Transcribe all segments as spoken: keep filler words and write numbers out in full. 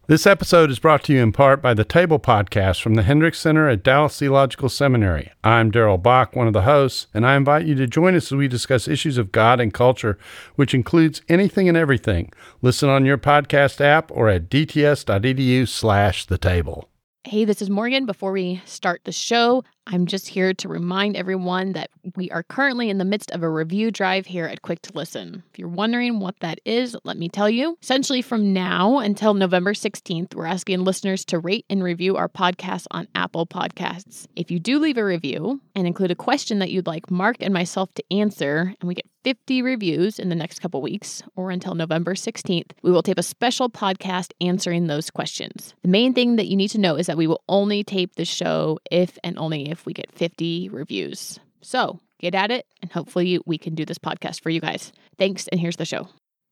This episode is brought to you in part by the Table Podcast from the Hendricks Center at Dallas Theological Seminary. I'm Darrell Bach, one of the hosts, and I invite you to join us as we discuss issues of God and culture, which includes anything and everything. Listen on your podcast app or at dts.edu slash the table. Hey, this is Morgan. Before we start the show, I'm just here to remind everyone that we are currently in the midst of a review drive here at Quick to Listen. If you're wondering what that is, let me tell you. Essentially, from now until November sixteenth, we're asking listeners to rate and review our podcast on Apple Podcasts. If you do leave a review and include a question that you'd like Mark and myself to answer, and we get fifty reviews in the next couple weeks, or until November sixteenth, we will tape a special podcast answering those questions. The main thing that you need to know is that we will only tape the show if and only if we get fifty reviews. So get at it, and hopefully we can do this podcast for you guys. Thanks, and here's the show.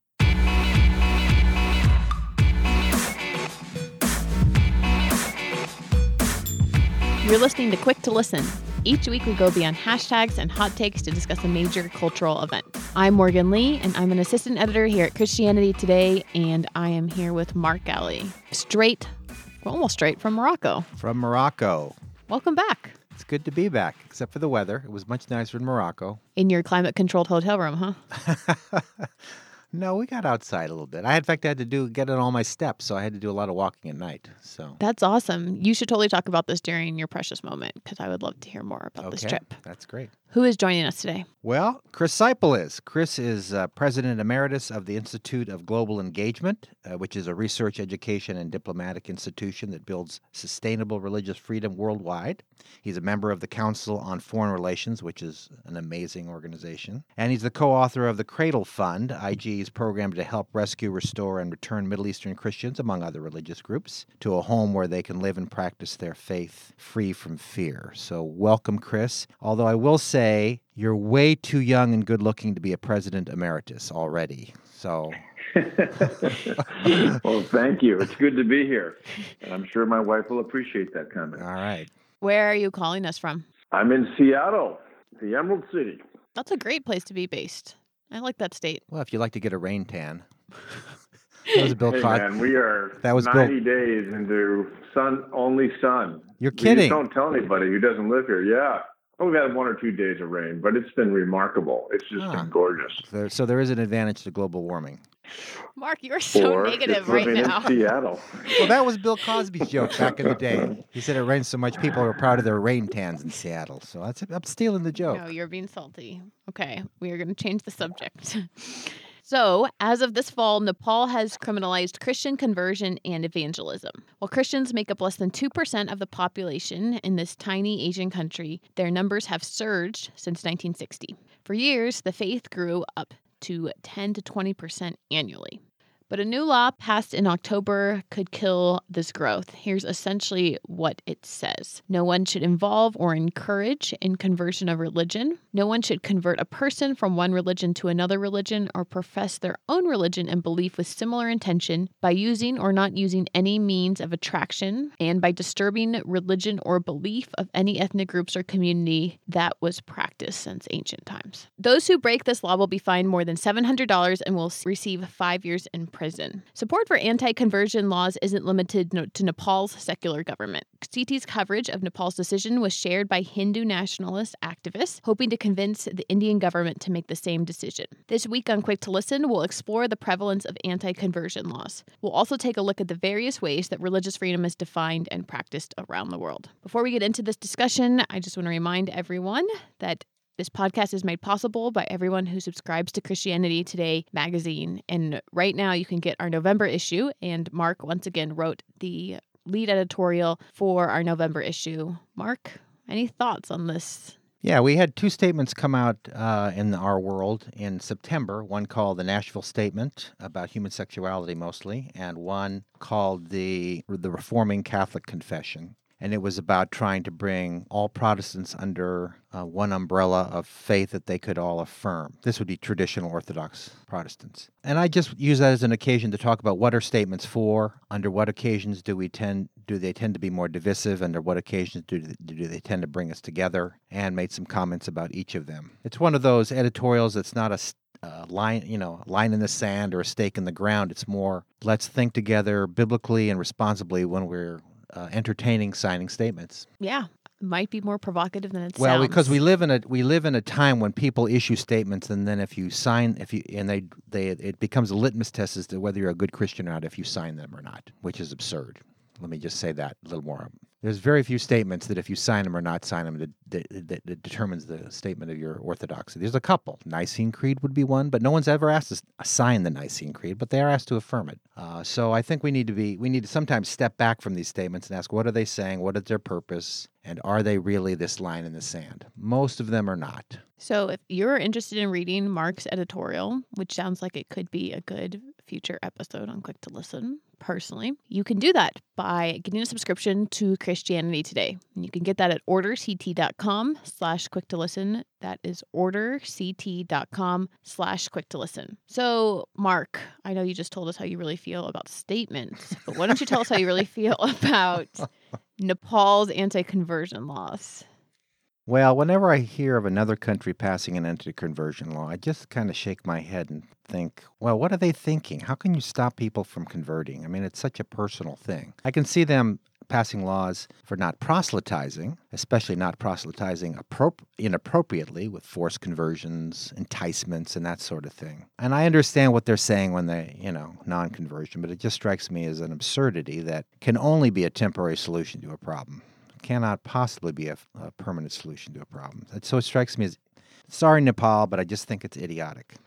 You're listening to Quick to Listen. Each week we go beyond hashtags and hot takes to discuss a major cultural event. I'm Morgan Lee, and I'm an assistant editor here at Christianity Today, and I am here with Mark Galli, straight, almost straight from Morocco. From Morocco. Welcome back. It's good to be back, except for the weather. It was much nicer in Morocco. In your climate-controlled hotel room, huh? No, we got outside a little bit. I, in fact, had to do get on all my steps, so I had to do a lot of walking at night. So That's awesome. You should totally talk about this during your precious moment, because I would love to hear more about okay, this trip. That's great. Who is joining us today? Well, Chris Seipel is. Chris is uh, President Emeritus of the Institute of Global Engagement, uh, which is a research, education, and diplomatic institution that builds sustainable religious freedom worldwide. He's a member of the Council on Foreign Relations, which is an amazing organization. And he's the co-author of the Cradle Fund, I G's program to help rescue, restore, and return Middle Eastern Christians, among other religious groups, to a home where they can live and practice their faith free from fear. So welcome, Chris. Although I will say, you're way too young and good-looking to be a president emeritus already. So, well, thank you. It's good to be here, and I'm sure my wife will appreciate that comment. All right. Where are you calling us from? I'm in Seattle, the Emerald City. That's a great place to be based. I like that state. Well, if you like to get a rain tan. That was Bill Hey, Cos- man, we are that was ninety Bill- days into sun, only sun. You're We kidding. just don't tell anybody who doesn't live here. Yeah. Oh, we've had one or two days of rain, but it's been remarkable. It's just Ah. been gorgeous. There, so there is an advantage to global warming. Mark, you're so Or negative just right living now. in Seattle. Well, that was Bill Cosby's joke back in the day. He said it rains so much people are proud of their rain tans in Seattle. So that's I'm stealing the joke. No, you're being salty. Okay, we are going to change the subject. So, as of this fall, Nepal has criminalized Christian conversion and evangelism. While Christians make up less than two percent of the population in this tiny Asian country, their numbers have surged since nineteen sixty. For years, the faith grew up to ten to twenty percent annually. But a new law passed in October could kill this growth. Here's essentially what it says. No one should involve or encourage in conversion of religion. No one should convert a person from one religion to another religion or profess their own religion and belief with similar intention by using or not using any means of attraction and by disturbing religion or belief of any ethnic groups or community that was practiced since ancient times. Those who break this law will be fined more than seven hundred dollars and will receive five years in prison. Support for anti-conversion laws isn't limited to Nepal's secular government. C T's coverage of Nepal's decision was shared by Hindu nationalist activists, hoping to convince the Indian government to make the same decision. This week on Quick to Listen, we'll explore the prevalence of anti-conversion laws. We'll also take a look at the various ways that religious freedom is defined and practiced around the world. Before we get into this discussion, I just want to remind everyone that this podcast is made possible by everyone who subscribes to Christianity Today magazine. And right now you can get our November issue. And Mark, once again, wrote the lead editorial for our November issue. Mark, any thoughts on this? Yeah, we had two statements come out uh, in our world in September, one called the Nashville Statement about human sexuality mostly, and one called the the Reforming Catholic Confession. And it was about trying to bring all Protestants under uh, one umbrella of faith that they could all affirm. This would be traditional Orthodox Protestants. And I just use that as an occasion to talk about what are statements for, under what occasions do we tend do they tend to be more divisive, under what occasions do, do they tend to bring us together, and made some comments about each of them. It's one of those editorials that's not a a line, you know, a line in the sand or a stake in the ground. It's more, let's think together biblically and responsibly when we're uh, entertaining signing statements. Yeah. Might be more provocative than it well, sounds. because we live in a we live in a time when people issue statements, and then if you sign, if you and they they it becomes a litmus test as to whether you're a good Christian or not if you sign them or not, which is absurd. Let me just say that a little more. There's very few statements that if you sign them or not sign them that, that, that, that determines the statement of your orthodoxy. There's a couple. Nicene Creed would be one, but no one's ever asked to sign the Nicene Creed, but they are asked to affirm it. Uh, so I think we need to be we need to sometimes step back from these statements and ask, what are they saying? What is their purpose? And are they really this line in the sand? Most of them are not. So if you're interested in reading Mark's editorial, which sounds like it could be a good future episode on Quick to Listen, personally, you can do that by getting a subscription to Christianity Today. And you can get that at orderct.com slash quick to listen. That is orderct.com slash quick to listen. So, Mark, I know you just told us how you really feel about statements, but why don't you tell us how you really feel about Nepal's anti-conversion laws? Well, whenever I hear of another country passing an anti-conversion law, I just kind of shake my head and think, well, what are they thinking? How can you stop people from converting? I mean, it's such a personal thing. I can see them passing laws for not proselytizing, especially not proselytizing appro- inappropriately with forced conversions, enticements, and that sort of thing. And I understand what they're saying when they, you know, non-conversion, but it just strikes me as an absurdity that can only be a temporary solution to a problem. Cannot possibly be a, a permanent solution to a problem. So it strikes me as, sorry, Nepal, but I just think it's idiotic.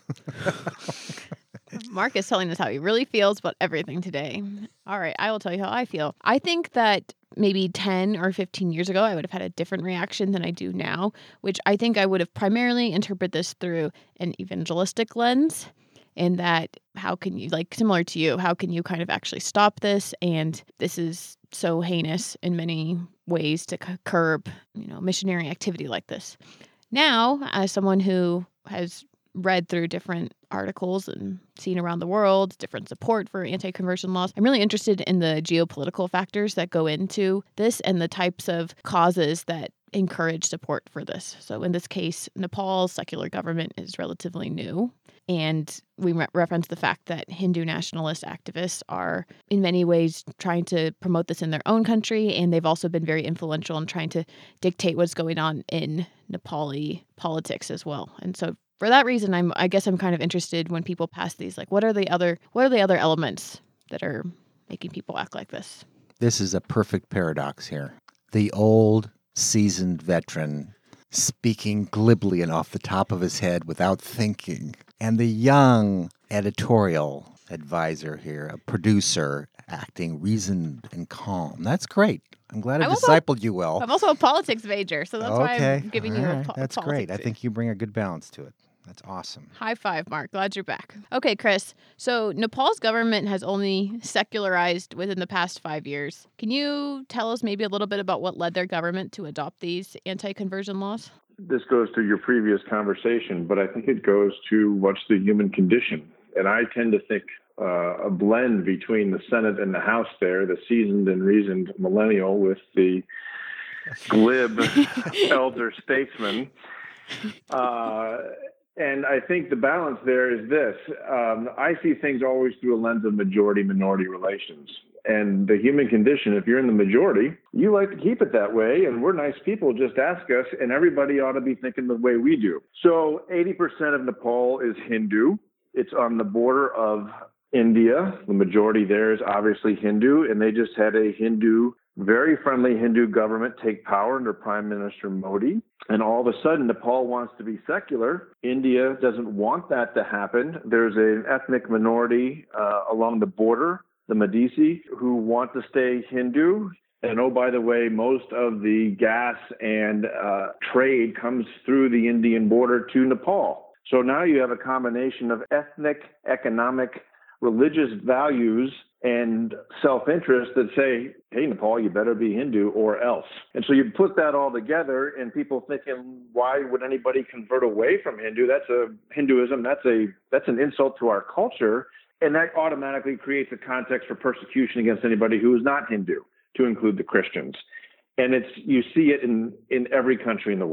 Mark is telling us how he really feels about everything today. All right, I will tell you how I feel. I think that maybe ten or fifteen years ago, I would have had a different reaction than I do now, which I think I would have primarily interpreted this through an evangelistic lens. In that, how can you, like, similar to you, how can you kind of actually stop this? And this is so heinous in many ways to c- curb, you know, missionary activity like this. Now, as someone who has read through different articles and seen around the world, different support for anti-conversion laws, I'm really interested in the geopolitical factors that go into this and the types of causes that encourage support for this. So in this case, Nepal's secular government is relatively new. And we re- reference the fact that Hindu nationalist activists are in many ways trying to promote this in their own country. And they've also been very influential in trying to dictate what's going on in Nepali politics as well. And so for that reason, I'm, I guess I'm kind of interested when people pass these, like, what are the other, what are the other elements that are making people act like this? This is a perfect paradox here. The old, seasoned veteran speaking glibly and off the top of his head without thinking, and the young editorial advisor here, a producer, acting reasoned and calm. That's great. I'm glad I I'm also- discipled you well. I'm also a politics major, so that's why Okay. I'm giving All you a right. po- That's politics great. I major. think you bring a good balance to it. That's awesome. High five, Mark. Glad you're back. Okay, Chris. So Nepal's government has only secularized within the past five years. Can you tell us maybe a little bit about what led their government to adopt these anti-conversion laws? This goes to your previous conversation, but I think it goes to what's the human condition. And I tend to think uh, a blend between the Senate and the House there, the seasoned and reasoned millennial with the glib elder statesman. Uh, and I think the balance there is this. Um, I see things always through a lens of majority-minority relations. And the human condition, if you're in the majority, you like to keep it that way. And we're nice people, just ask us. And everybody ought to be thinking the way we do. So eighty percent of Nepal is Hindu. It's on the border of India. The majority there is obviously Hindu. And they just had a Hindu, very friendly Hindu government take power under Prime Minister Modi. And all of a sudden, Nepal wants to be secular. India doesn't want that to happen. There's an ethnic minority uh, along the border, the Madisi, who want to stay Hindu. And oh, by the way, most of the gas and uh, trade comes through the Indian border to Nepal. So now you have a combination of ethnic, economic, religious values and self-interest that say, hey, Nepal, you better be Hindu or else. And so you put that all together and people thinking, why would anybody convert away from Hindu? That's a Hinduism. That's a that's an insult to our culture. And that automatically creates a context for persecution against anybody who is not Hindu, to include the Christians. And it's you see it in, in every country in the world.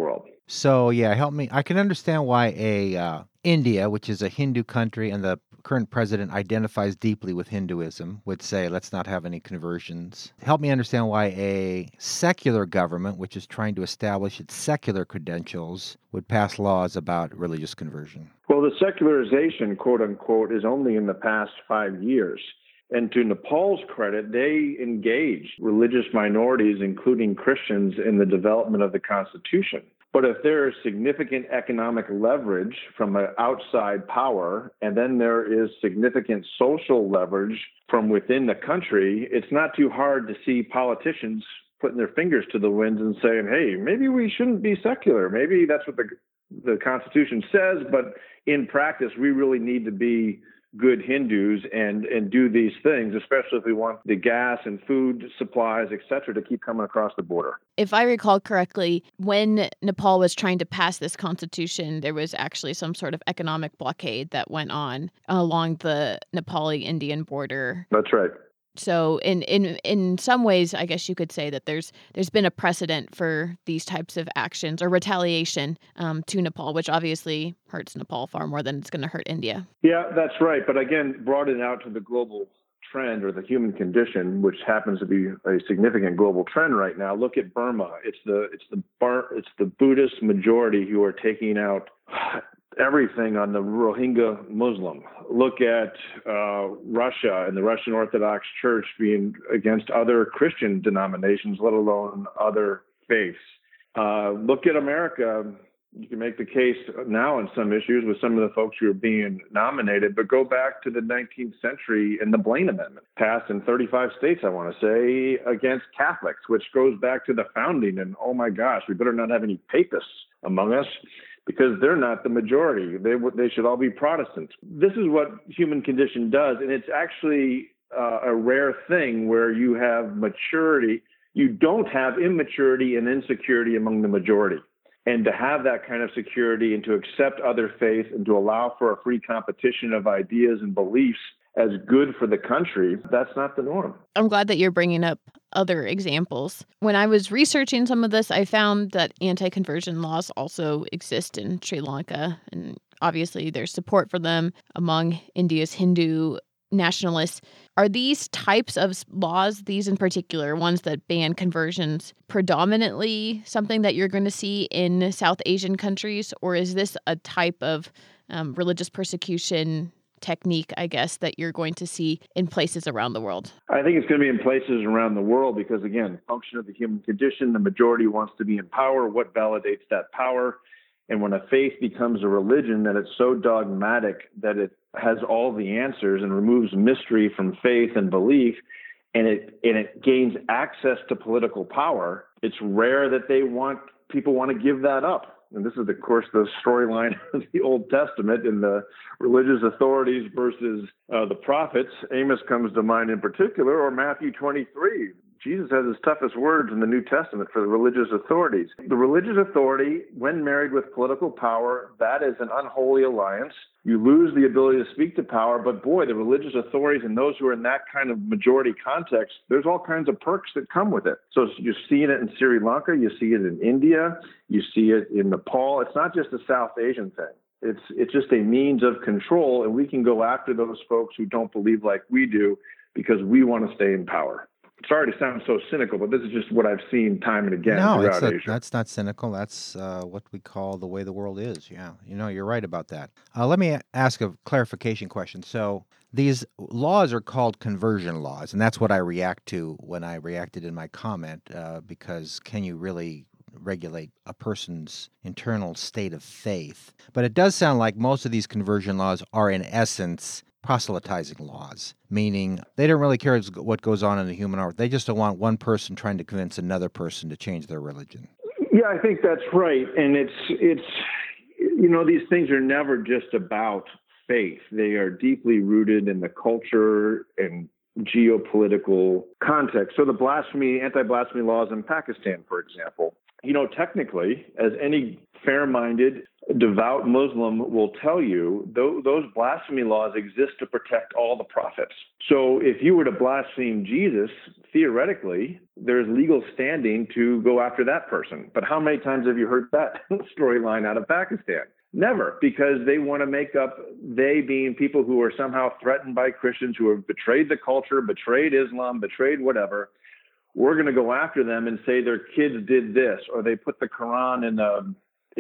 So, yeah, help me. I can understand why a uh, India, which is a Hindu country, and the current president identifies deeply with Hinduism, would say, let's not have any conversions. Help me understand why a secular government, which is trying to establish its secular credentials, would pass laws about religious conversion. Well, the secularization, quote unquote, is only in the past five years. And to Nepal's credit, they engaged religious minorities, including Christians, in the development of the Constitution. But if there is significant economic leverage from an outside power, and then there is significant social leverage from within the country, it's not too hard to see politicians putting their fingers to the winds and saying, hey, maybe we shouldn't be secular. Maybe that's what the, the Constitution says, but in practice, we really need to be good Hindus and, and do these things, especially if we want the gas and food supplies, et cetera, to keep coming across the border. If I recall correctly, when Nepal was trying to pass this constitution, there was actually some sort of economic blockade that went on along the Nepali-Indian border. That's right. So in, in in some ways, I guess you could say that there's there's been a precedent for these types of actions or retaliation um, to Nepal, which obviously hurts Nepal far more than it's going to hurt India. Yeah, that's right. But again, brought it out to the global trend or the human condition, which happens to be a significant global trend right now. Look at Burma. It's the it's the bar, it's the Buddhist majority who are taking out everything on the Rohingya Muslim. Look at uh, Russia and the Russian Orthodox Church being against other Christian denominations, let alone other faiths. Uh, look at America. You can make the case now in some issues with some of the folks who are being nominated, but go back to the nineteenth century and the Blaine Amendment, passed in thirty-five states, I want to say, against Catholics, which goes back to the founding. And oh my gosh, we better not have any papists among us, because they're not the majority. They they should all be Protestants. This is what human condition does, and it's actually uh, a rare thing where you have maturity. You don't have immaturity and insecurity among the majority. And to have that kind of security and to accept other faith and to allow for a free competition of ideas and beliefs as good for the country, that's not the norm. I'm glad that you're bringing up other examples. When I was researching some of this, I found that anti-conversion laws also exist in Sri Lanka. And obviously there's support for them among India's Hindu nationalists. Are these types of laws, these in particular, ones that ban conversions, predominantly something that you're going to see in South Asian countries? Or is this a type of um, religious persecution technique, I guess, that you're going to see in places around the world? I think it's going to be in places around the world because, again, function of the human condition, the majority wants to be in power. What validates that power? And when a faith becomes a religion, that it's so dogmatic that it has all the answers and removes mystery from faith and belief, and it and it gains access to political power, it's rare that they want people want to give that up. And this is, of course, the storyline of the Old Testament and the religious authorities versus uh, the prophets. Amos comes to mind in particular, or Matthew twenty-three. Jesus has his toughest words in the New Testament for the religious authorities. The religious authority, when married with political power, that is an unholy alliance. You lose the ability to speak to power, but boy, the religious authorities and those who are in that kind of majority context, there's all kinds of perks that come with it. So you're seeing it in Sri Lanka, you see it in India, you see it in Nepal. It's not just a South Asian thing. It's it's just a means of control, and we can go after those folks who don't believe like we do because we want to stay in power. Sorry to sound so cynical, but this is just what I've seen time and again no, throughout it's a, Asia. That's not cynical. That's uh, what we call the way the world is. Yeah, you know, you're right about that. Uh, let me ask a clarification question. So these laws are called conversion laws, and that's what I react to when I reacted in my comment, uh, because can you really regulate a person's internal state of faith? But it does sound like most of these conversion laws are, in essence, proselytizing laws, meaning they don't really care what goes on in the human heart. They just don't want one person trying to convince another person to change their religion. Yeah, I think that's right. And it's, it's, you know, these things are never just about faith. They are deeply rooted in the culture and geopolitical context. So the blasphemy, anti-blasphemy laws in Pakistan, for example, you know, technically, as any fair-minded, devout Muslim will tell you th- those blasphemy laws exist to protect all the prophets. So if you were to blaspheme Jesus, theoretically, there's legal standing to go after that person. But how many times have you heard that storyline out of Pakistan? Never, because they want to make up, they being people who are somehow threatened by Christians, who have betrayed the culture, betrayed Islam, betrayed whatever. We're going to go after them and say their kids did this, or they put the Quran in the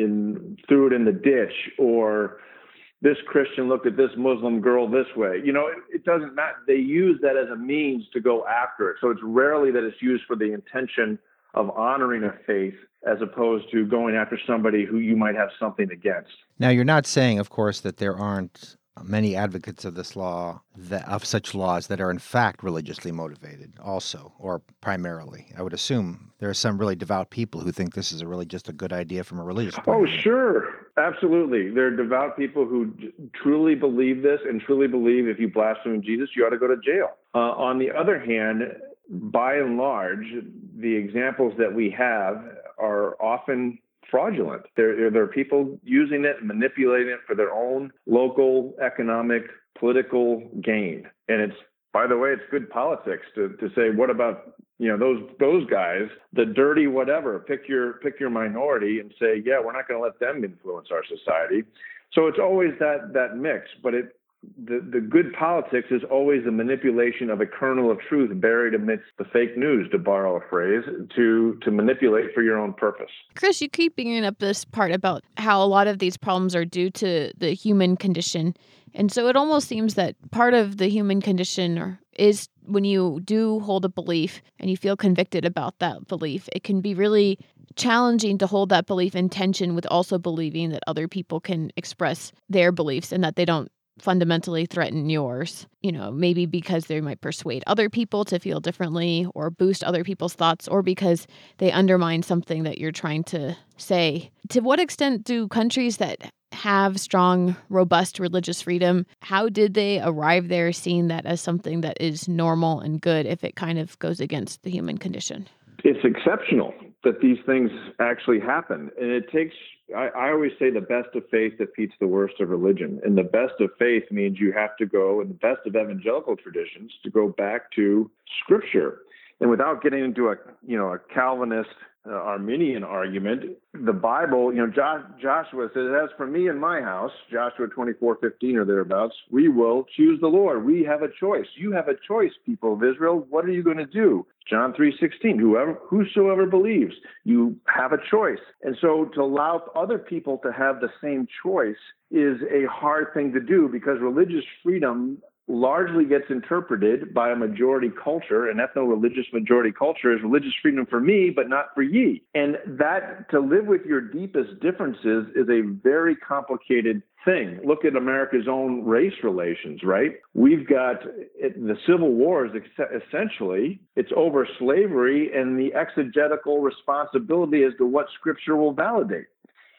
in threw it in the ditch, or this Christian looked at this Muslim girl this way. You know, it, it doesn't matter. They use that as a means to go after it. So it's rarely that it's used for the intention of honoring a faith as opposed to going after somebody who you might have something against. Now, you're not saying, of course, that there aren't many advocates of this law, that, of such laws that are in fact religiously motivated also, or primarily. I would assume there are some really devout people who think this is a really just a good idea from a religious point Oh, of view. sure. Absolutely. There are devout people who d- truly believe this and truly believe if you blaspheme Jesus, you ought to go to jail. Uh, on the other hand, by and large, the examples that we have are often fraudulent. There, there are people using it, manipulating it for their own local economic, political gain. And it's, by the way, it's good politics to, to say, what about, you know, those those guys, the dirty whatever, pick your pick your minority and say, yeah, we're not going to let them influence our society. So it's always that that mix, but it the, the good politics is always the manipulation of a kernel of truth buried amidst the fake news, to borrow a phrase, to to manipulate for your own purpose. Chris, you keep bringing up this part about how a lot of these problems are due to the human condition. And so it almost seems that part of the human condition is when you do hold a belief and you feel convicted about that belief, it can be really challenging to hold that belief in tension with also believing that other people can express their beliefs and that they don't fundamentally threaten yours, you know, maybe because they might persuade other people to feel differently or boost other people's thoughts, or because they undermine something that you're trying to say. To what extent do countries that have strong, robust religious freedom, how did they arrive there seeing that as something that is normal and good if it kind of goes against the human condition? It's exceptional that these things actually happen. And it takes, I, I always say the best of faith defeats the worst of religion. And the best of faith means you have to go, and the best of evangelical traditions, to go back to Scripture. And without getting into a, you know, a Calvinist uh, Arminian argument, the Bible, you know, jo- Joshua says, as for me and my house, Joshua twenty-four fifteen or thereabouts, we will choose the Lord. We have a choice. You have a choice, people of Israel. What are you going to do? John three sixteen, whoever, whosoever believes, you have a choice. And so to allow other people to have the same choice is a hard thing to do, because religious freedom largely gets interpreted by a majority culture, an ethno-religious majority culture, as religious freedom for me, but not for ye. And that, to live with your deepest differences, is a very complicated thing. Look at America's own race relations, right? We've got it, the Civil War is ex- essentially, it's over slavery and the exegetical responsibility as to what Scripture will validate.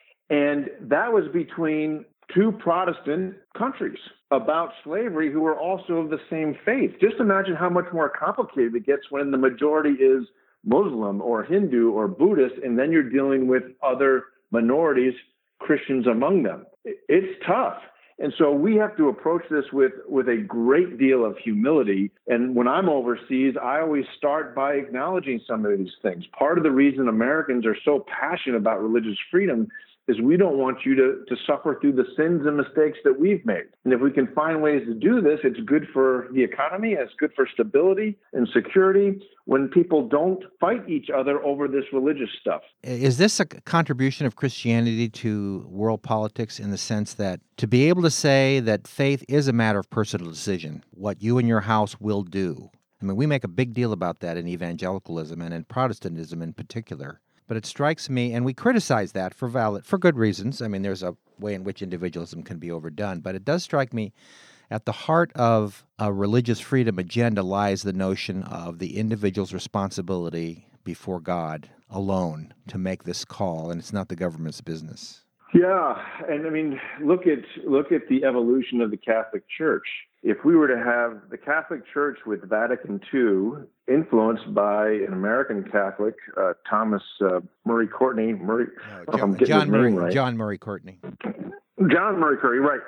And that was between two Protestant countries about slavery who were also of the same faith. Just imagine how much more complicated it gets when the majority is Muslim or Hindu or Buddhist, and then you're dealing with other minorities, Christians among them. It's tough. And so we have to approach this with, with a great deal of humility. And when I'm overseas, I always start by acknowledging some of these things. Part of the reason Americans are so passionate about religious freedom is we don't want you to, to suffer through the sins and mistakes that we've made. And if we can find ways to do this, it's good for the economy, it's good for stability and security when people don't fight each other over this religious stuff. Is this a contribution of Christianity to world politics, in the sense that to be able to say that faith is a matter of personal decision, what you and your house will do? I mean, we make a big deal about that in evangelicalism and in Protestantism in particular. But it strikes me, and we criticize that for valid, for good reasons. I mean, there's a way in which individualism can be overdone. But it does strike me, at the heart of a religious freedom agenda lies the notion of the individual's responsibility before God alone to make this call, and it's not the government's business. Yeah, and I mean, look at look at the evolution of the Catholic Church. if we were to have the Catholic Church with Vatican two influenced by an American Catholic, uh, Thomas uh, Murray Courtney, Murray, no, John, John Murray, right. John Murray Courtney. John Murray Courtney, right.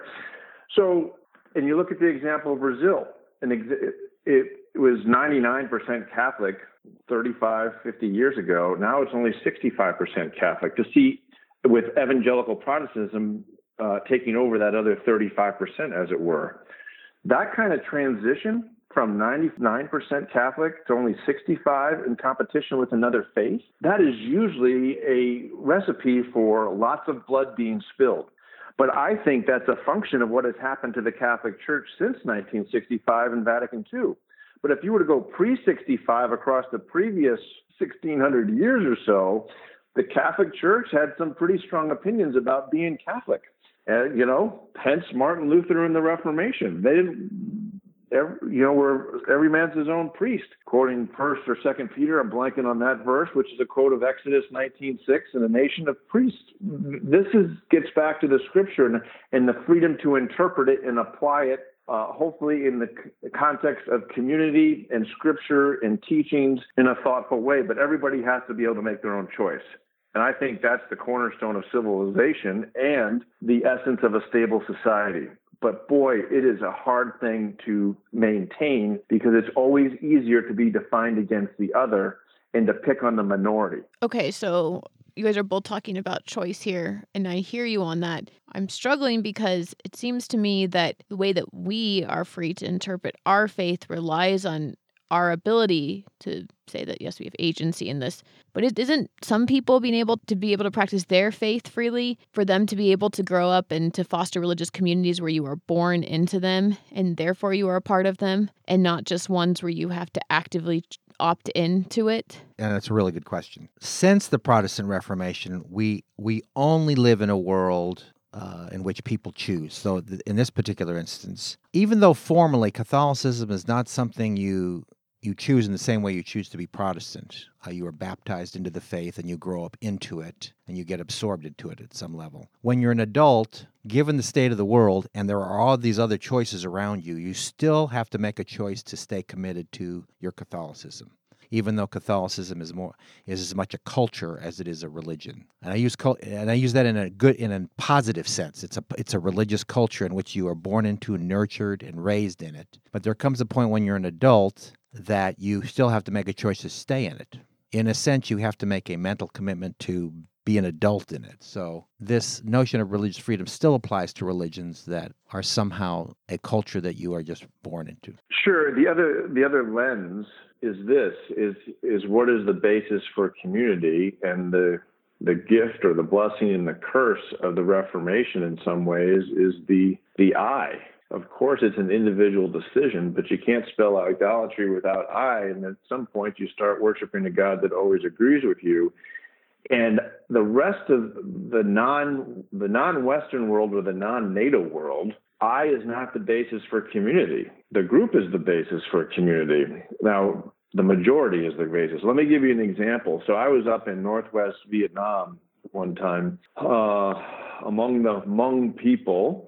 So, and you look at the example of Brazil, and it, it was ninety-nine percent Catholic thirty-five, fifty years ago. Now it's only sixty-five percent Catholic. To see with evangelical Protestantism uh, taking over that other thirty-five percent, as it were. That kind of transition from ninety-nine percent Catholic to only sixty-five in competition with another faith, that is usually a recipe for lots of blood being spilled. But I think that's a function of what has happened to the Catholic Church since nineteen sixty-five and Vatican two. But if you were to go pre sixty-five across the previous sixteen hundred years or so, the Catholic Church had some pretty strong opinions about being Catholic. Uh, you know, hence Martin Luther and the Reformation. They didn't, every, you know, where every man's his own priest. Quoting First or Second Peter, I'm blanking on that verse, which is a quote of Exodus nineteen six, and a nation of priests. This is gets back to the Scripture and, and the freedom to interpret it and apply it, uh, hopefully in the, c- the context of community and Scripture and teachings in a thoughtful way. But everybody has to be able to make their own choice. And I think that's the cornerstone of civilization and the essence of a stable society. But boy, it is a hard thing to maintain because it's always easier to be defined against the other and to pick on the minority. Okay, so you guys are both talking about choice here, and I hear you on that. I'm struggling because it seems to me that the way that we are free to interpret our faith relies on our ability to say that, yes, we have agency in this, but it isn't some people being able to be able to practice their faith freely, for them to be able to grow up and to foster religious communities where you are born into them and therefore you are a part of them, and not just ones where you have to actively opt into it? And that's a really good question. Since the Protestant Reformation, we we only live in a world Uh, in which people choose. So th- in this particular instance, even though formally Catholicism is not something you you choose in the same way you choose to be Protestant, uh, you are baptized into the faith and you grow up into it and you get absorbed into it at some level. When you're an adult, given the state of the world and there are all these other choices around you, you still have to make a choice to stay committed to your Catholicism, even though Catholicism is more is as much a culture as it is a religion. And I use cult, and I use that in a good, in a positive sense. It's a it's a religious culture in which you are born into, nurtured, and raised in it. But there comes a point when you're an adult that you still have to make a choice to stay in it. In a sense, you have to make a mental commitment to be an adult in it. So this notion of religious freedom still applies to religions that are somehow a culture that you are just born into. Sure. The other the other lens is this, is is what is the basis for community, and the the gift or the blessing and the curse of the Reformation in some ways is the the I. Of course, it's an individual decision, but you can't spell out idolatry without I, and at some point you start worshiping a God that always agrees with you. And the rest of the non the non-Western world or the non-NATO world, I is not the basis for community. The group is the basis for community. Now, the majority is the basis. Let me give you an example. So I was up in Northwest Vietnam one time uh, among the Hmong people,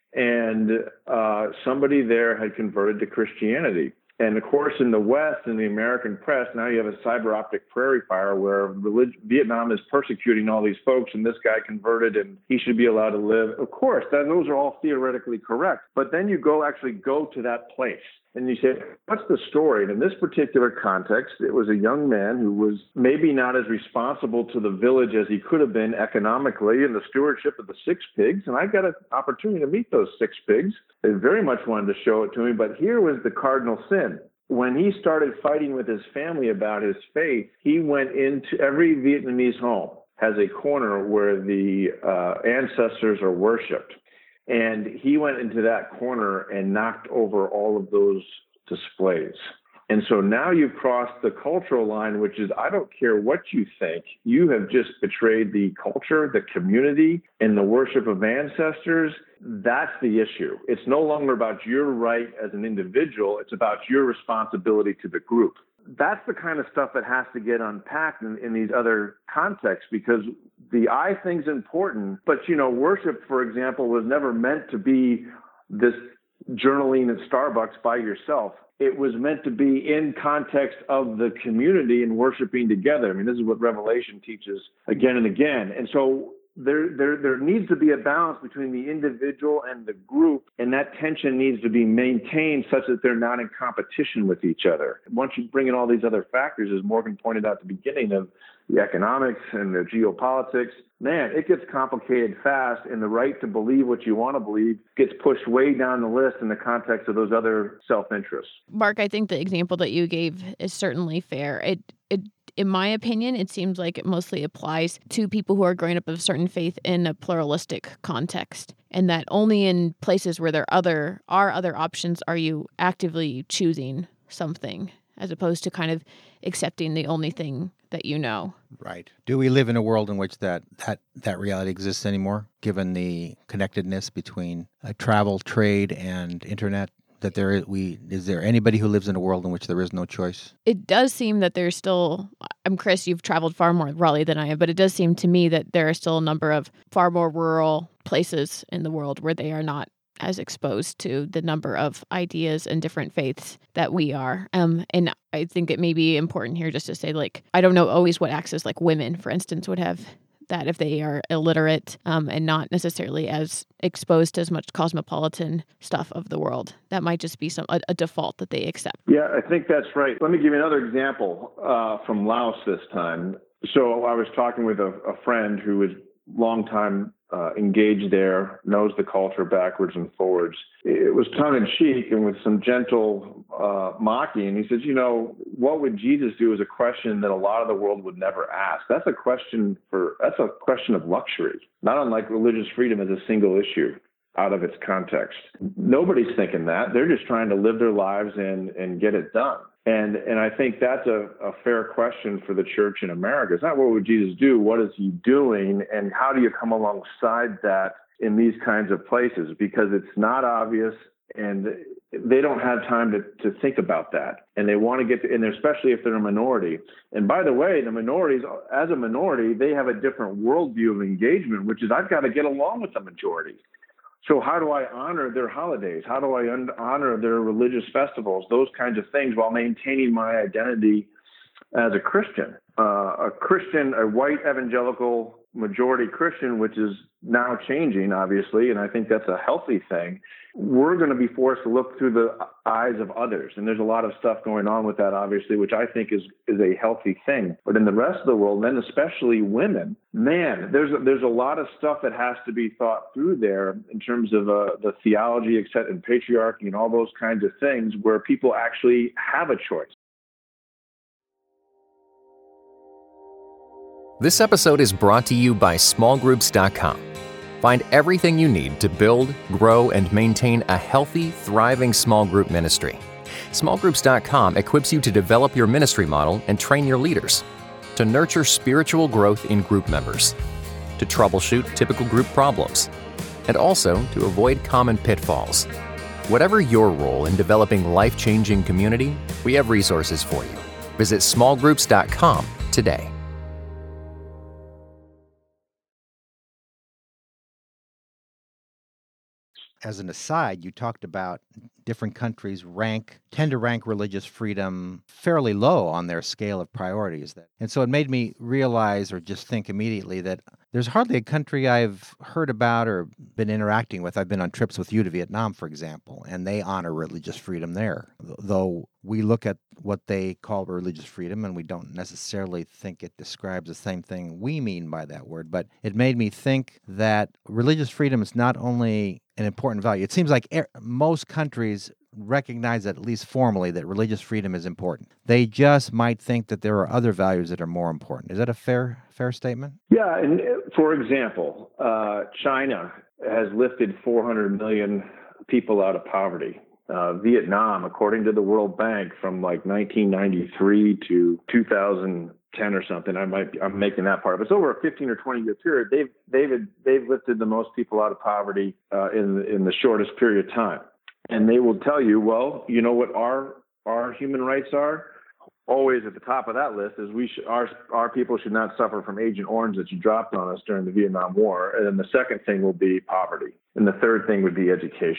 and uh, somebody there had converted to Christianity. And of course, in the West, in the American press, now you have a cyber optic prairie fire where relig- Vietnam is persecuting all these folks, and this guy converted and he should be allowed to live. Of course, that, those are all theoretically correct. But then you go actually go to that place and you say, what's the story? And in this particular context, it was a young man who was maybe not as responsible to the village as he could have been economically in the stewardship of the six pigs. And I got an opportunity to meet those six pigs. They very much wanted to show it to me. But here was the cardinal sin. When he started fighting with his family about his faith, he went into every Vietnamese home has a corner where the uh, ancestors are worshipped. And he went into that corner and knocked over all of those displays. And so now you've crossed the cultural line, which is, I don't care what you think, you have just betrayed the culture, the community, and the worship of ancestors. That's the issue. It's no longer about your right as an individual. It's about your responsibility to the group. That's the kind of stuff that has to get unpacked in, in these other contexts, because the I thing's important. But, you know, worship, for example, was never meant to be this journaling at Starbucks by yourself. It was meant to be in context of the community and worshiping together. I mean, this is what Revelation teaches again and again. And so there, there, there needs to be a balance between the individual and the group, and that tension needs to be maintained such that they're not in competition with each other. Once you bring in all these other factors, as Morgan pointed out at the beginning, of the economics and the geopolitics, man, it gets complicated fast, and the right to believe what you want to believe gets pushed way down the list in the context of those other self-interests. Mark, I think the example that you gave is certainly fair. It, it, in my opinion, it seems like it mostly applies to people who are growing up of a certain faith in a pluralistic context, and that only in places where there other are other options are you actively choosing something, as opposed to kind of accepting the only thing that you know. Right. Do we live in a world in which that that, that reality exists anymore, given the connectedness between uh, travel, trade, and internet? That there is, we is there anybody who lives in a world in which there is no choice? It does seem that there's still, I'm Chris, you've traveled far more Raleigh than I have, but it does seem to me that there are still a number of far more rural places in the world where they are not as exposed to the number of ideas and different faiths that we are. Um, and I think it may be important here just to say, like, I don't know always what access, like women, for instance, would have that if they are illiterate um, and not necessarily as exposed to as much cosmopolitan stuff of the world. That might just be some a, a default that they accept. Yeah, I think that's right. Let me give you another example uh, from Laos this time. So I was talking with a, a friend who was long time uh, engaged there, knows the culture backwards and forwards. It was tongue-in-cheek and with some gentle uh, mocking. He says, you know, what would Jesus do is a question that a lot of the world would never ask. That's a question for, that's a question of luxury, not unlike religious freedom as a single issue out of its context. Nobody's thinking that. They're just trying to live their lives and, and get it done. And and I think that's a, a fair question for the church in America. It's not what would Jesus do, what is he doing, and how do you come alongside that in these kinds of places? Because it's not obvious, and they don't have time to, to think about that. And they want to get to, and especially if they're a minority. And by the way, the minorities, as a minority, they have a different worldview of engagement, which is I've got to get along with the majority. So how do I honor their holidays? How do I un- honor their religious festivals? Those kinds of things while maintaining my identity as a Christian. Uh, a Christian, a white evangelical majority Christian, which is now changing, obviously, and I think that's a healthy thing. We're going to be forced to look through the eyes of others. And there's a lot of stuff going on with that, obviously, which I think is, is a healthy thing. But in the rest of the world, and then especially women, man, there's a, there's a lot of stuff that has to be thought through there in terms of uh, the theology, except in patriarchy and all those kinds of things where people actually have a choice. This episode is brought to you by small groups dot com. Find everything you need to build, grow, and maintain a healthy, thriving small group ministry. small groups dot com equips you to develop your ministry model and train your leaders, to nurture spiritual growth in group members, to troubleshoot typical group problems, and also to avoid common pitfalls. Whatever your role in developing life-changing community, we have resources for you. Visit small groups dot com today. As an aside, you talked about different countries rank, tend to rank religious freedom fairly low on their scale of priorities. And so it made me realize or just think immediately that there's hardly a country I've heard about or been interacting with. I've been on trips with you to Vietnam, for example, and they honor religious freedom there. Though we look at what they call religious freedom and we don't necessarily think it describes the same thing we mean by that word. But it made me think that religious freedom is not only an important value. It seems like er- most countries recognize, at least formally, that religious freedom is important. They just might think that there are other values that are more important. Is that a fair fair statement? Yeah, and for example, uh, China has lifted four hundred million people out of poverty. Uh, Vietnam, according to the World Bank, from like nineteen ninety-three to two thousand ten or something, I might be, I'm making that part of it. It's over a fifteen or twenty year period. They've they've they've lifted the most people out of poverty uh, in in the shortest period of time. And they will tell you, well, you know what our our human rights are? Always at the top of that list is we should, our our people should not suffer from Agent Orange that you dropped on us during the Vietnam War. And then the second thing will be poverty. And the third thing would be education.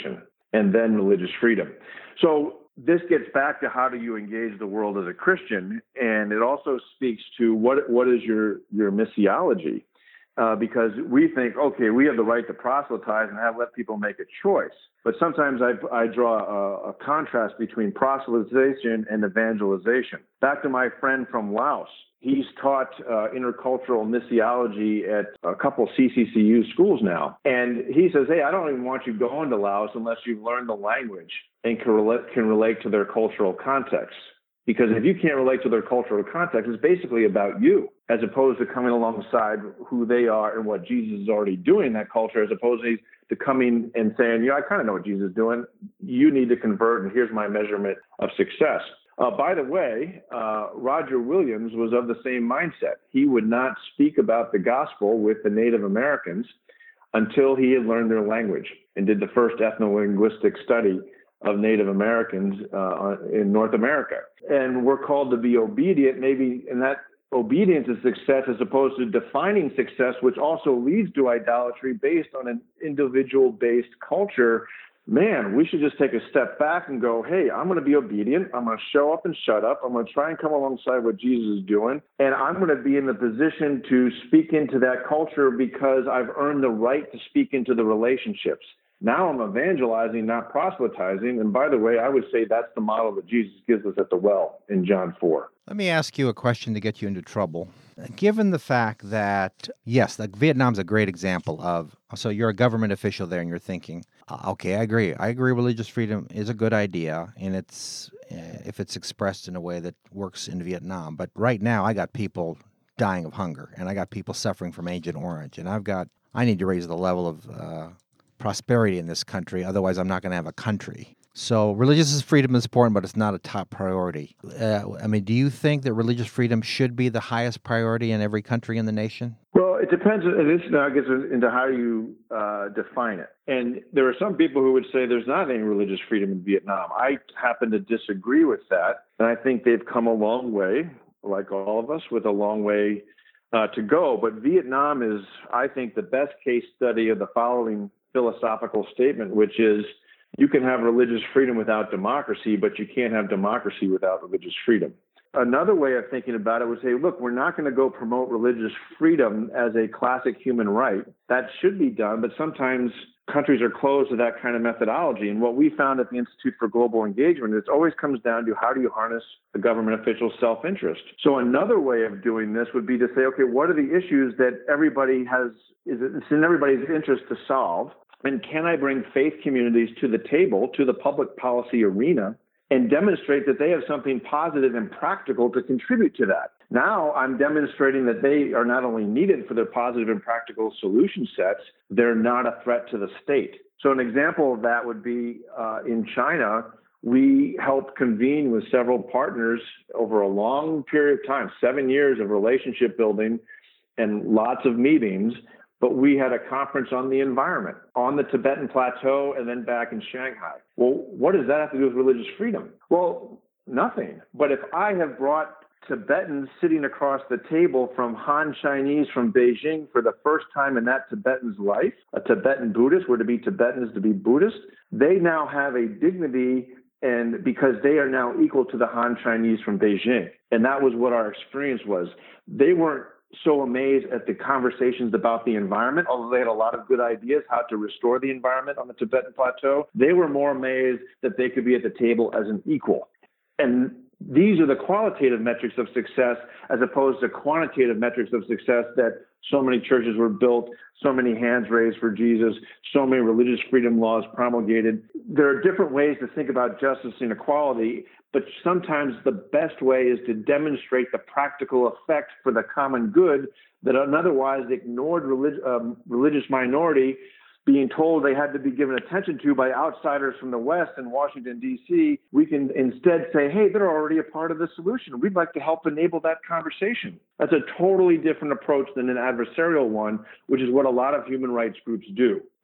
and then religious freedom. So this gets back to how do you engage the world as a Christian, and it also speaks to what what is your your missiology, uh, because we think, okay, we have the right to proselytize and have let people make a choice. But sometimes I, I draw a, a contrast between proselytization and evangelization. Back to my friend from Laos. He's taught uh, intercultural missiology at a couple C C C U schools now. And he says, hey, I don't even want you going to Laos unless you've learned the language and can relate, can relate to their cultural context. Because if you can't relate to their cultural context, it's basically about you, as opposed to coming alongside who they are and what Jesus is already doing in that culture, as opposed to coming and saying, yeah, I kind of know what Jesus is doing. You need to convert, and here's my measurement of success. Uh, by the way, uh, Roger Williams was of the same mindset. He would not speak about the gospel with the Native Americans until he had learned their language and did the first ethno-linguistic study of Native Americans uh, in North America. And we're called to be obedient, maybe, and that obedience is success as opposed to defining success, which also leads to idolatry based on an individual-based culture. Man, we should just take a step back and go, hey, I'm going to be obedient. I'm going to show up and shut up. I'm going to try and come alongside what Jesus is doing. And I'm going to be in the position to speak into that culture because I've earned the right to speak into the relationships. Now I'm evangelizing, not proselytizing. And by the way, I would say that's the model that Jesus gives us at the well in John four. Let me ask you a question to get you into trouble. Given the fact that, yes, like Vietnam's a great example of, so you're a government official there and you're thinking, okay, I agree. I agree religious freedom is a good idea, and it's uh, if it's expressed in a way that works in Vietnam. But right now I got people dying of hunger, and I got people suffering from Agent Orange, and I've got, I need to raise the level of uh, prosperity in this country. Otherwise, I'm not going to have a country. So religious freedom is important, but it's not a top priority. Uh, I mean, do you think that religious freedom should be the highest priority in every country in the nation? Well, it depends. This now gets into how you uh, define it. And there are some people who would say there's not any religious freedom in Vietnam. I happen to disagree with that. And I think they've come a long way, like all of us, with a long way uh, to go. But Vietnam is, I think, the best case study of the following philosophical statement, which is, you can have religious freedom without democracy, but you can't have democracy without religious freedom. Another way of thinking about it would say, look, we're not going to go promote religious freedom as a classic human right. That should be done, but sometimes countries are closed to that kind of methodology. And what we found at the Institute for Global Engagement, it always comes down to how do you harness the government official's self-interest. So another way of doing this would be to say, okay, what are the issues that everybody has, is it's in everybody's interest to solve? And can I bring faith communities to the table, to the public policy arena, and demonstrate that they have something positive and practical to contribute to that? Now I'm demonstrating that they are not only needed for their positive and practical solution sets, they're not a threat to the state. So an example of that would be uh, in China, we helped convene with several partners over a long period of time, seven years of relationship building and lots of meetings. But we had a conference on the environment on the Tibetan Plateau and then back in Shanghai. Well, what does that have to do with religious freedom? Well, nothing. But if I have brought Tibetans sitting across the table from Han Chinese from Beijing for the first time in that Tibetan's life, a Tibetan Buddhist, where to be Tibetan is to be Buddhist, they now have a dignity, and because they are now equal to the Han Chinese from Beijing. And that was what our experience was. They weren't so amazed at the conversations about the environment, although they had a lot of good ideas how to restore the environment on the Tibetan Plateau. They were more amazed that they could be at the table as an equal. And these are the qualitative metrics of success as opposed to quantitative metrics of success that so many churches were built, so many hands raised for Jesus, so many religious freedom laws promulgated. There are different ways to think about justice and equality, but sometimes the best way is to demonstrate the practical effect for the common good that an otherwise ignored relig- um, religious minority being told they had to be given attention to by outsiders from the West in Washington, D C. We can instead say, hey, they're already a part of the solution. We'd like to help enable that conversation. That's a totally different approach than an adversarial one, which is what a lot of human rights groups do.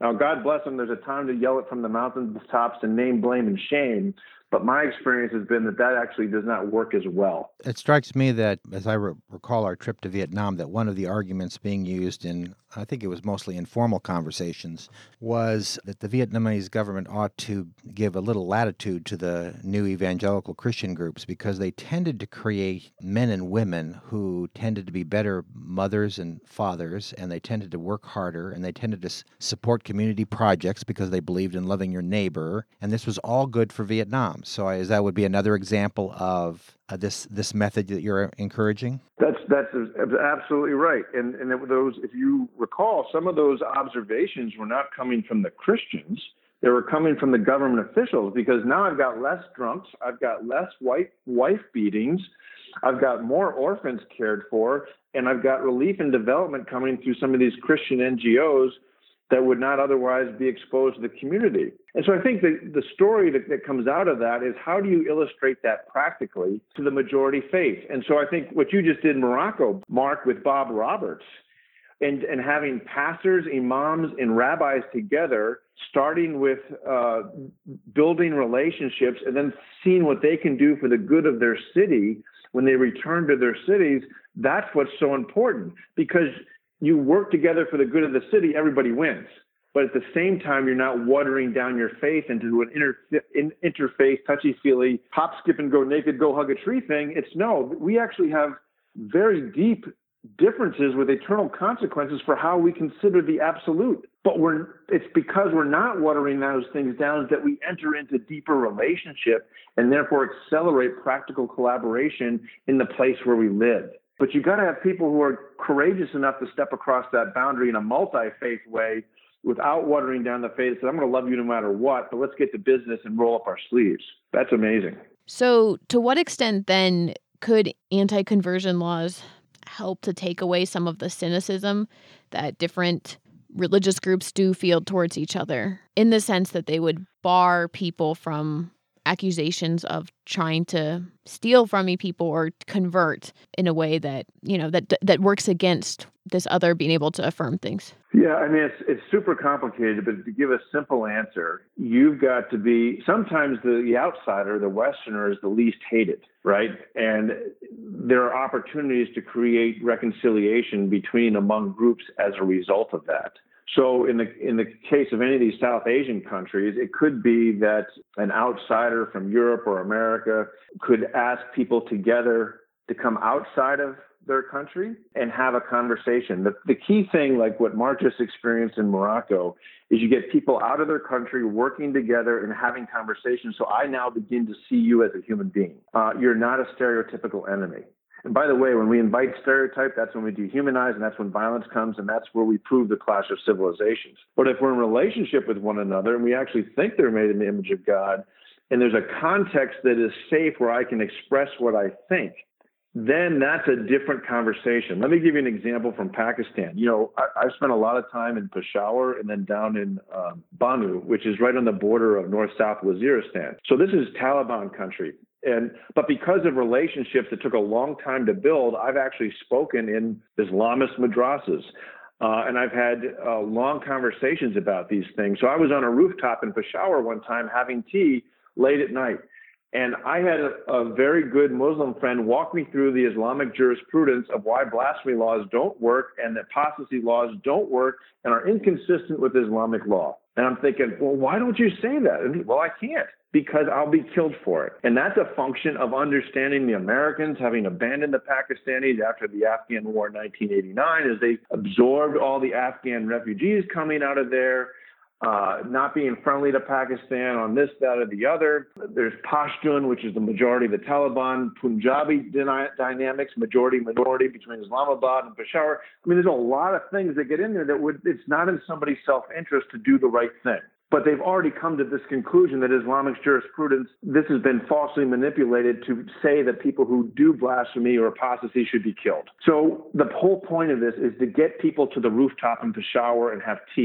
Now, God bless them. There's a time to yell it from the mountaintops and name, blame, and shame. But my experience has been that that actually does not work as well. It strikes me that, as I re- recall our trip to Vietnam, that one of the arguments being used in, I think it was mostly informal conversations, was that the Vietnamese government ought to give a little latitude to the new evangelical Christian groups because they tended to create men and women who tended to be better mothers and fathers, and they tended to work harder, and they tended to s- support community projects because they believed in loving your neighbor, and this was all good for Vietnam. So I, that would be another example of uh, this this method that you're encouraging? That's that's absolutely right. And and those, if you recall, some of those observations were not coming from the Christians. They were coming from the government officials, because now I've got less drunks, I've got less wife wife beatings, I've got more orphans cared for, and I've got relief and development coming through some of these Christian N G Os that would not otherwise be exposed to the community. And so I think the, the story that, that comes out of that is, how do you illustrate that practically to the majority faith? And so I think what you just did in Morocco, Mark, with Bob Roberts, and, and having pastors, imams, and rabbis together, starting with uh, building relationships and then seeing what they can do for the good of their city when they return to their cities, that's what's so important, because you work together for the good of the city, everybody wins. But at the same time, you're not watering down your faith into an inter, in, interfaith, touchy-feely, hop, skip, and go naked, go hug a tree thing. It's no, we actually have very deep differences with eternal consequences for how we consider the absolute. But we're it's because we're not watering those things down that we enter into deeper relationship and therefore accelerate practical collaboration in the place where we live. But you got to have people who are courageous enough to step across that boundary in a multi-faith way without watering down the faith. So I'm going to love you no matter what, but let's get to business and roll up our sleeves. That's amazing. So to what extent then could anti-conversion laws help to take away some of the cynicism that different religious groups do feel towards each other, in the sense that they would bar people from accusations of trying to steal from me people or convert in a way that, you know, that that works against this other being able to affirm things? Yeah, I mean, it's it's super complicated, but to give a simple answer, you've got to be, sometimes the, the outsider, the Westerner, is the least hated, right? And there are opportunities to create reconciliation between among groups as a result of that. So in the in the case of any of these South Asian countries, it could be that an outsider from Europe or America could ask people together to come outside of their country and have a conversation. The, the key thing, like what Mark just experienced in Morocco, is you get people out of their country working together and having conversations. So I now begin to see you as a human being. Uh, you're not a stereotypical enemy. And by the way, when we invite stereotype, that's when we dehumanize, and that's when violence comes, and that's where we prove the clash of civilizations. But if we're in relationship with one another and we actually think they're made in the image of God, and there's a context that is safe where I can express what I think, then that's a different conversation. Let me give you an example from Pakistan. You know, I, I've spent a lot of time in Peshawar and then down in um, Banu, which is right on the border of north-south Waziristan. So this is Taliban country. And but because of relationships that took a long time to build, I've actually spoken in Islamist madrasas. Uh, and I've had uh, long conversations about these things. So I was on a rooftop in Peshawar one time having tea late at night. And I had a, a very good Muslim friend walk me through the Islamic jurisprudence of why blasphemy laws don't work and that apostasy laws don't work and are inconsistent with Islamic law. And I'm thinking, well, why don't you say that? And he, well, I can't, because I'll be killed for it. And that's a function of understanding the Americans having abandoned the Pakistanis after the Afghan War in nineteen eighty-nine, as they absorbed all the Afghan refugees coming out of there, uh, not being friendly to Pakistan on this, that, or the other. There's Pashtun, which is the majority of the Taliban, Punjabi dyna- dynamics, majority, minority between Islamabad and Peshawar. I mean, there's a lot of things that get in there that would, it's not in somebody's self-interest to do the right thing. But they've already come to this conclusion that Islamic jurisprudence, this has been falsely manipulated to say that people who do blasphemy or apostasy should be killed. So the whole point of this is to get people to the rooftop in Peshawar and have tea,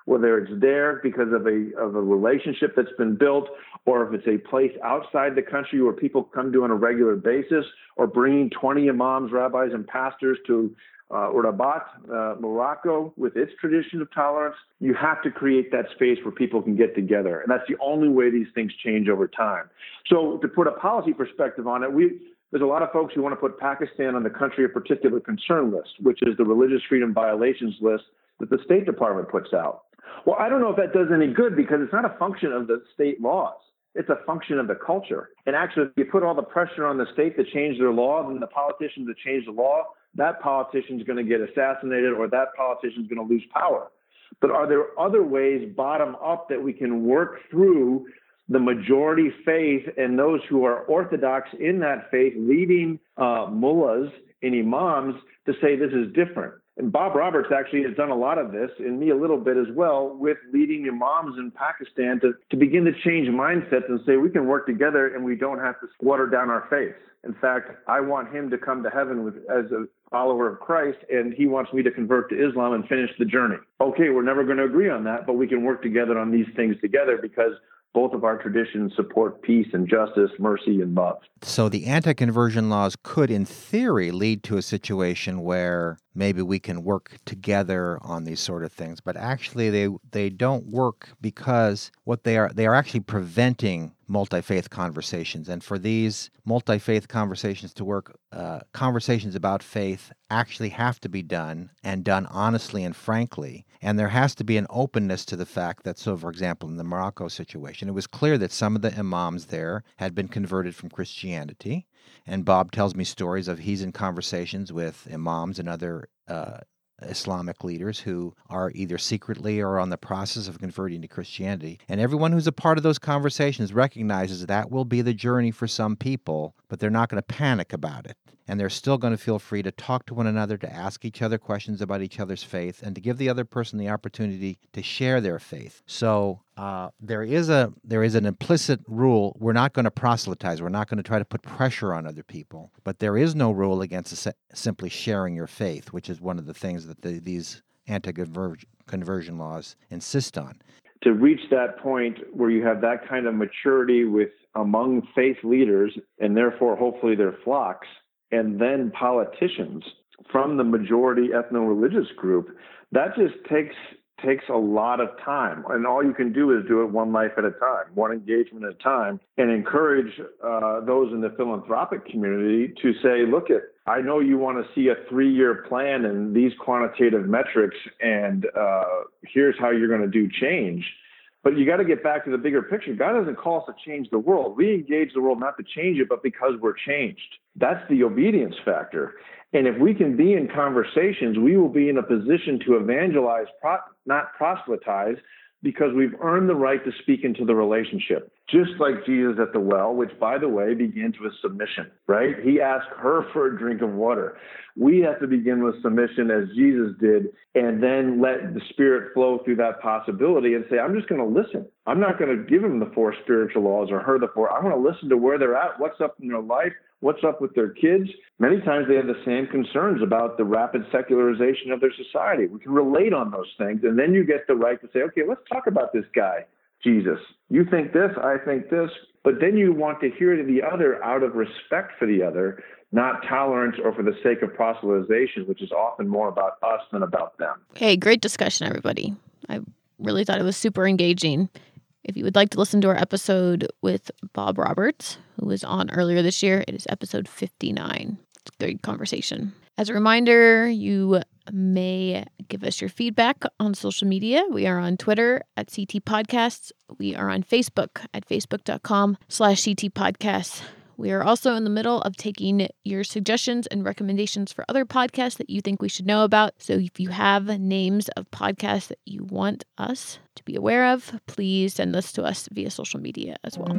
whether it's there because of a of a relationship that's been built, or if it's a place outside the country where people come to on a regular basis, or bringing twenty imams, rabbis, and pastors to uh, Rabat, uh, Morocco, with its tradition of tolerance. You have to create that space where people can get together. And that's the only way these things change over time. So to put a policy perspective on it, we there's a lot of folks who want to put Pakistan on the country of particular concern list, which is the religious freedom violations list that the State Department puts out. Well, I don't know if that does any good, because it's not a function of the state laws. It's a function of the culture. And actually, if you put all the pressure on the state to change their law, then the politicians that change the law, that politician is going to get assassinated, or that politician is going to lose power. But are there other ways bottom up that we can work through the majority faith and those who are orthodox in that faith, leading uh, mullahs and imams to say this is different? And Bob Roberts actually has done a lot of this, and me a little bit as well, with leading imams in Pakistan to, to begin to change mindsets and say we can work together and we don't have to water down our faith. In fact, I want him to come to heaven with, as a follower of Christ, and he wants me to convert to Islam and finish the journey. Okay, we're never going to agree on that, but we can work together on these things together, because both of our traditions support peace and justice, mercy and love. So the anti-conversion laws could, in theory, lead to a situation where maybe we can work together on these sort of things, but actually they they don't work, because what they are they are actually preventing multi-faith conversations. And for these multi-faith conversations to work, uh, conversations about faith actually have to be done, and done honestly and frankly. And there has to be an openness to the fact that, so for example, in the Morocco situation, it was clear that some of the imams there had been converted from Christianity. And Bob tells me stories of he's in conversations with imams and other uh, Islamic leaders who are either secretly or on the process of converting to Christianity. And everyone who's a part of those conversations recognizes that will be the journey for some people, but they're not going to panic about it. And they're still going to feel free to talk to one another, to ask each other questions about each other's faith, and to give the other person the opportunity to share their faith. So uh, there is a there is an implicit rule. We're not going to proselytize. We're not going to try to put pressure on other people. But there is no rule against a, simply sharing your faith, which is one of the things that the, these anti-conversion laws insist on. To reach that point where you have that kind of maturity with among faith leaders, and therefore hopefully their flocks, and then politicians from the majority ethno-religious group, that just takes takes a lot of time. And all you can do is do it one life at a time, one engagement at a time, and encourage uh, those in the philanthropic community to say, look, it, I know you want to see a three-year plan and these quantitative metrics, and uh, here's how you're going to do change. But you got to get back to the bigger picture. God doesn't call us to change the world. We engage the world not to change it, but because we're changed. That's the obedience factor. And if we can be in conversations, we will be in a position to evangelize, pro- not proselytize, because we've earned the right to speak into the relationship. Just like Jesus at the well, which, by the way, begins with submission, right? He asked her for a drink of water. We have to begin with submission as Jesus did, and then let the Spirit flow through that possibility and say, I'm just going to listen. I'm not going to give him the four spiritual laws or her the four. I'm going to listen to where they're at, what's up in their life, what's up with their kids. Many times they have the same concerns about the rapid secularization of their society. We can relate on those things, and then you get the right to say, okay, let's talk about this guy, Jesus. You think this, I think this, but then you want to hear the other out of respect for the other, not tolerance or for the sake of proselytization, which is often more about us than about them. Hey, great discussion, everybody. I really thought it was super engaging. If you would like to listen to our episode with Bob Roberts, who was on earlier this year, it is episode fifty-nine. It's a great conversation. As a reminder, you may give us your feedback on social media. We are on Twitter at C T Podcasts. We are on Facebook at facebook.com slash CT Podcasts. We are also in the middle of taking your suggestions and recommendations for other podcasts that you think we should know about. So if you have names of podcasts that you want us to be aware of, please send this to us via social media as well.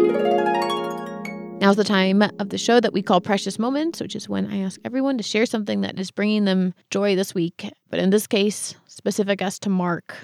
Now's the time of the show that we call Precious Moments, which is when I ask everyone to share something that is bringing them joy this week. But in this case, specific as to Mark,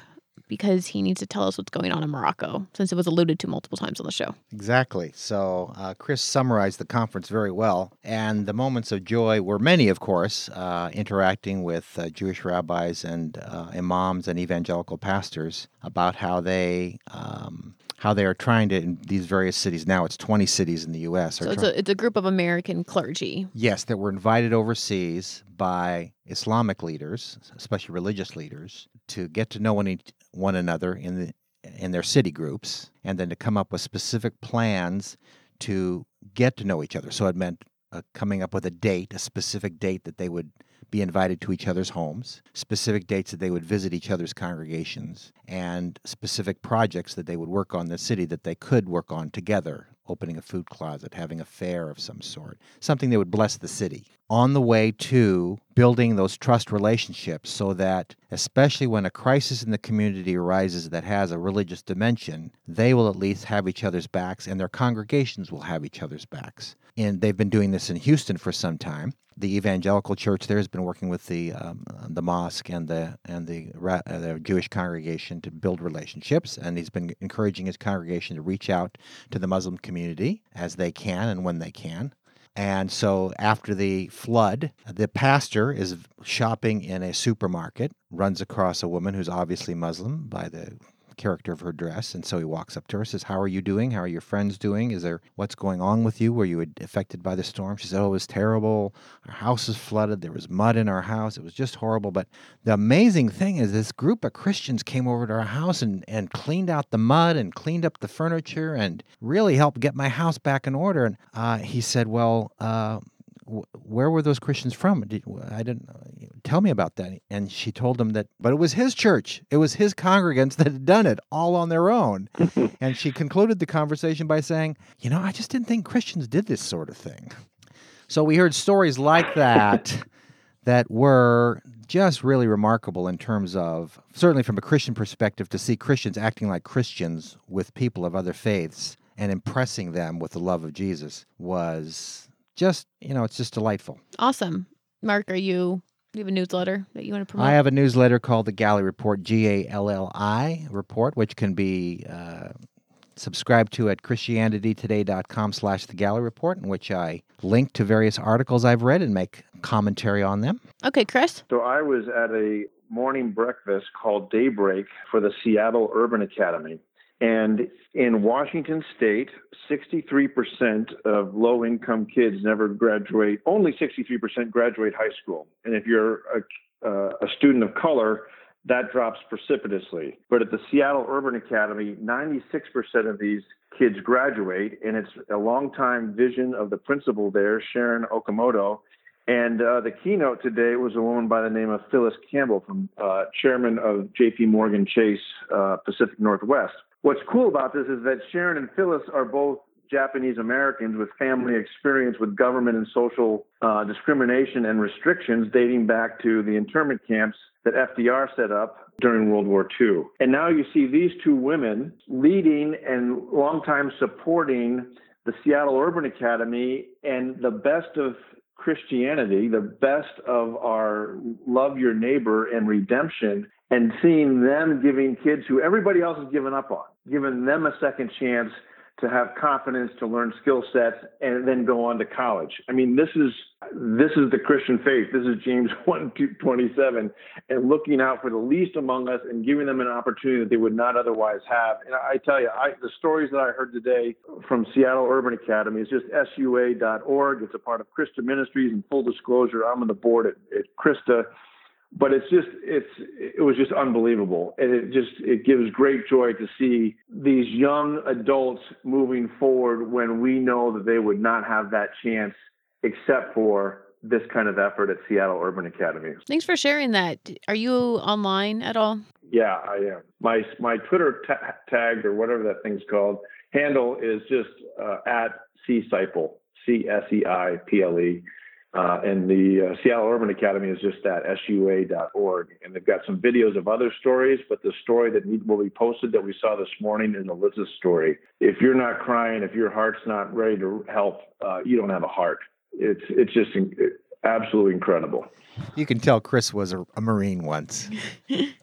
because he needs to tell us what's going on in Morocco, since it was alluded to multiple times on the show. Exactly. So uh, Chris summarized the conference very well, and the moments of joy were many, of course, uh, interacting with uh, Jewish rabbis and uh, imams and evangelical pastors about how they um, how they are trying to, in these various cities, now it's twenty cities in the U S. So it's a, it's a group of American clergy. Yes, that were invited overseas by Islamic leaders, especially religious leaders, to get to know one, one another in the in their city groups, and then to come up with specific plans to get to know each other. So it meant uh, coming up with a date, a specific date that they would be invited to each other's homes, specific dates that they would visit each other's congregations, and specific projects that they would work on in the city that they could work on together, opening a food closet, having a fair of some sort, something that would bless the city. On the way to building those trust relationships so that, especially when a crisis in the community arises that has a religious dimension, they will at least have each other's backs and their congregations will have each other's backs. And they've been doing this in Houston for some time. The evangelical church there has been working with the um, the mosque and the and the, uh, the Jewish congregation to build relationships, and he's been encouraging his congregation to reach out to the Muslim community as they can and when they can. And so after the flood, the pastor is shopping in a supermarket, runs across a woman who's obviously Muslim by the character of her dress, and so he walks up to her, says, "How are you doing? How are your friends doing? Is there what's going on with you? Were you affected by the storm?" She said, "Oh, it was terrible. Our house is flooded. There was mud in our house. It was just horrible. But the amazing thing is this group of Christians came over to our house and, and cleaned out the mud and cleaned up the furniture and really helped get my house back in order." And uh, he said, "Well, uh, where were those Christians from? Did, I didn't tell me about that." And she told him that, but it was his church. It was his congregants that had done it all on their own. And she concluded the conversation by saying, "You know, I just didn't think Christians did this sort of thing." So we heard stories like that that were just really remarkable in terms of, certainly from a Christian perspective, to see Christians acting like Christians with people of other faiths and impressing them with the love of Jesus was just, you know, it's just delightful. Awesome. Mark, are you, do you have a newsletter that you want to promote? I have a newsletter called the Galli Report, G A L L I Report, which can be uh, subscribed to at christianitytoday.com slash the Galli Report, in which I link to various articles I've read and make commentary on them. Okay, Chris? So I was at a morning breakfast called Daybreak for the Seattle Urban Academy. And in Washington State, sixty-three percent of low-income kids never graduate, only sixty-three percent graduate high school. And if you're a, uh, a student of color, that drops precipitously. But at the Seattle Urban Academy, ninety-six percent of these kids graduate, and it's a longtime vision of the principal there, Sharon Okamoto. And uh, the keynote today was a woman by the name of Phyllis Campbell, from uh, chairman of J P Morgan Chase uh, Pacific Northwest. What's cool about this is that Sharon and Phyllis are both Japanese Americans with family experience with government and social uh, discrimination and restrictions dating back to the internment camps that F D R set up during World War Two. And now you see these two women leading and longtime supporting the Seattle Urban Academy and the best of Christianity, the best of our love your neighbor and redemption, and seeing them giving kids who everybody else has given up on, giving them a second chance to have confidence, to learn skill sets, and then go on to college. I mean, this is this is the Christian faith. This is James one twenty-seven, and looking out for the least among us and giving them an opportunity that they would not otherwise have. And I tell you, I, the stories that I heard today from Seattle Urban Academy is just S U A dot org. It's a part of Christa Ministries, and full disclosure, I'm on the board at, at Christa. But it's just, it's, it was just unbelievable. And it just, it gives great joy to see these young adults moving forward when we know that they would not have that chance except for this kind of effort at Seattle Urban Academy. Thanks for sharing that. Are you online at all? Yeah, I am. My, my Twitter ta- tag, or whatever that thing's called, handle is just uh, at C-Seiple, C S E I P L E. Uh, and the uh, Seattle Urban Academy is just that, S U A dot org. And they've got some videos of other stories, but the story that will be posted that we saw this morning is Alyssa's story. If you're not crying, if your heart's not ready to help, uh, you don't have a heart. It's it's just in, it, absolutely incredible. You can tell Chris was a, a Marine once.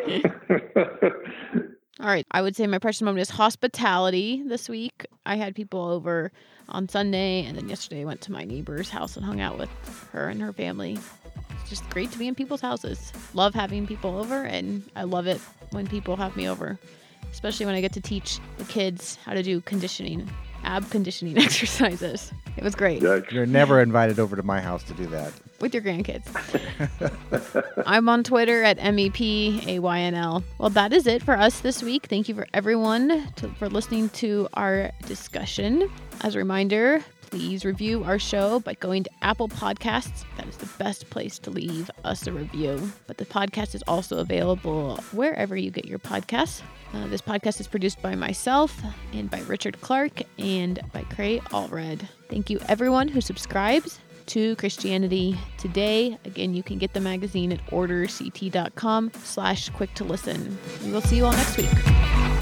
All right. I would say my precious moment is hospitality this week. I had people over on Sunday, and then yesterday I went to my neighbor's house and hung out with her and her family. It's just great to be in people's houses. Love having people over, and I love it when people have me over, especially when I get to teach the kids how to do conditioning, ab conditioning exercises. It was great. Yikes. You're never invited over to my house to do that. With your grandkids. I'm on Twitter at M E P A Y N L. Well, that is it for us this week. Thank you for everyone to, for listening to our discussion. As a reminder, please review our show by going to Apple Podcasts. That is the best place to leave us a review. But the podcast is also available wherever you get your podcasts. Uh, this podcast is produced by myself and by Richard Clark and by Cray Allred. Thank you, everyone who subscribes to Christianity Today. Again, you can get the magazine at orderct.com slash quick to listen. We will see you all next week.